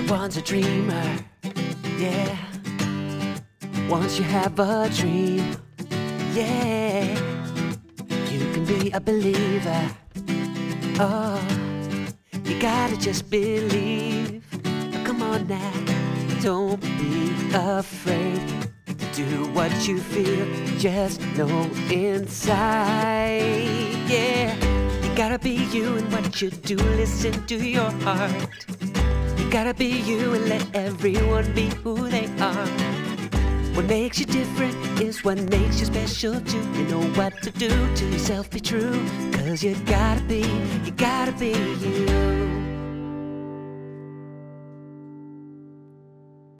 Everyone's a dreamer, yeah. Once you have a dream, yeah, you can be a believer. Oh, you gotta just believe. Come on now, don't be afraid to do what you feel. Just know inside, yeah. You gotta be you in what you do. Listen to your heart. You gotta be you and let everyone be who they are. What makes you different is what makes you special too. You know what to do to yourself, be true. 'Cause you gotta be you.